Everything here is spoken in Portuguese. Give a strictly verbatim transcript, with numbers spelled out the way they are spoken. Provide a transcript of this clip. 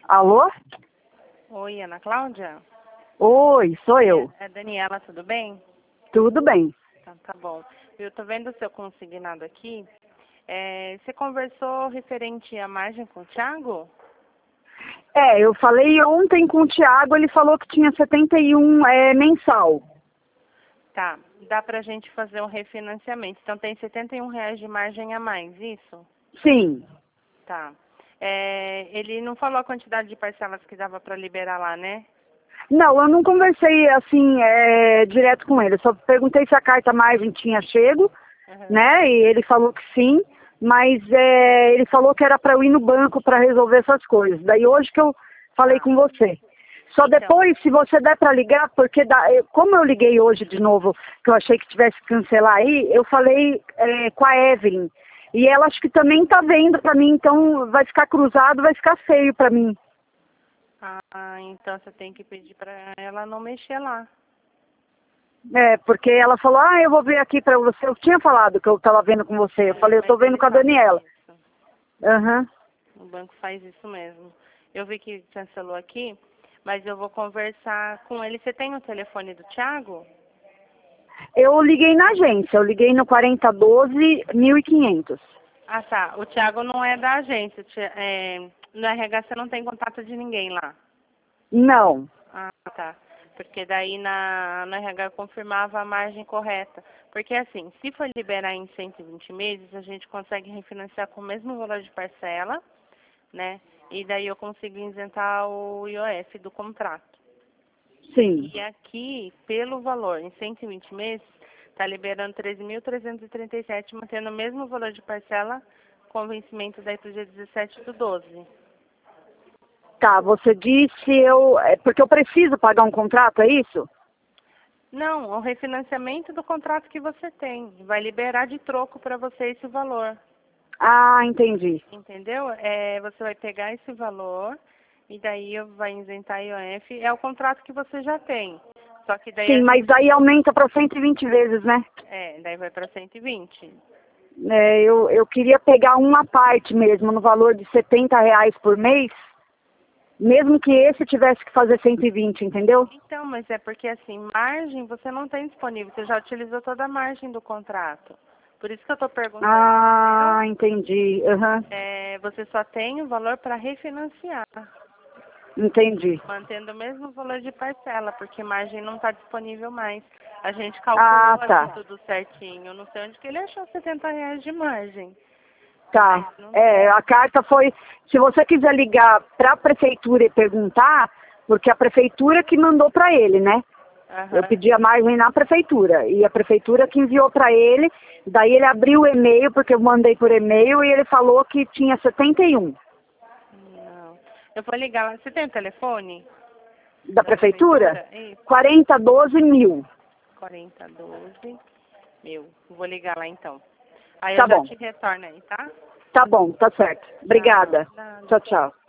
Alô? Oi, Ana Cláudia? Oi, sou eu. É Daniela, tudo bem? Tudo bem. Tá, tá bom. Eu tô vendo o seu consignado aqui. É, você conversou referente à margem com o Thiago? É, eu falei ontem com o Thiago, ele falou que tinha setenta e um é, mensal. Tá, dá pra gente fazer um refinanciamento. Então tem setenta e um reais de margem a mais, isso? Sim. Tá. É, ele não falou a quantidade de parcelas que dava pra liberar lá, né? Não, eu não conversei assim, é, direto com ele. Eu só perguntei se a carta margem tinha chego, Uhum. né? E ele falou que sim, mas é, ele falou que era para eu ir no banco para resolver essas coisas. Daí hoje que eu falei Tá. com você. Só Então. depois, se você der para ligar, porque da, eu- como eu liguei hoje de novo, que eu achei que tivesse que cancelar aí, eu falei é, com a Evelyn. E ela acho que também tá vendo para mim, então vai ficar cruzado, vai ficar feio para mim. Ah, então você tem que pedir pra ela não mexer lá. É, porque ela falou, ah, eu vou ver aqui pra você. Eu tinha falado que eu tava vendo com você. Eu falei, eu tô Mas vendo ele com a faz Daniela. isso. Aham. O banco faz isso mesmo. Eu vi que cancelou aqui, mas eu vou conversar com ele. Você tem o telefone do Thiago? Eu liguei na agência, eu liguei no quarenta doze mil e quinhentos. Ah, tá. O Thiago não é da agência. o Thi- é, no R H você não tem contato de ninguém lá. Não. Ah, tá. Porque daí na, no R H eu confirmava a margem correta. Porque assim, se for liberar em cento e vinte meses, a gente consegue refinanciar com o mesmo valor de parcela, né? E daí eu consigo isentar o I O F do contrato. Sim. E aqui, pelo valor, em cento e vinte meses, está liberando treze mil trezentos e trinta e sete, mantendo o mesmo valor de parcela com vencimento daí para o dia dezessete do doze. Tá, você disse eu... É porque eu preciso pagar um contrato, é isso? Não, o refinanciamento do contrato que você tem. Vai liberar de troco para você esse valor. Ah, entendi. Entendeu? É, você vai pegar esse valor e daí vai isentar I O F. É o contrato que você já tem. Só que daí Sim, a mas gente... daí aumenta para cento e vinte vezes, né? É, daí vai para cento e vinte. É, eu, eu queria pegar uma parte mesmo, no valor de setenta reais por mês, mesmo que esse tivesse que fazer cento e vinte, entendeu? Então, mas é porque assim, margem você não tem disponível, você já utilizou toda a margem do contrato. Por isso que eu estou perguntando, Ah, entendeu? entendi. Aham. É, você só tem o valor para refinanciar, Entendi. mantendo o mesmo valor de parcela, porque margem não está disponível mais. A gente calculou Ah, aqui tá. tudo certinho, não sei onde que ele achou setenta reais de margem, mas Tá. não É, tem. a carta foi. Se você quiser ligar para a prefeitura e perguntar, porque a prefeitura que mandou para ele, né? Eu Aham. pedi a margem na prefeitura e a prefeitura que enviou para ele. Daí ele abriu o e-mail, porque eu mandei por e-mail e ele falou que tinha setenta e um. Não. Eu vou ligar lá. Você tem o telefone Da da prefeitura? prefeitura? Isso. quarenta doze mil. quarenta doze mil. Vou ligar lá então. Aí eu Tá já bom. te retorno aí, tá? Tá bom, tá certo. Tá. Obrigada. Nada. Tchau, tchau.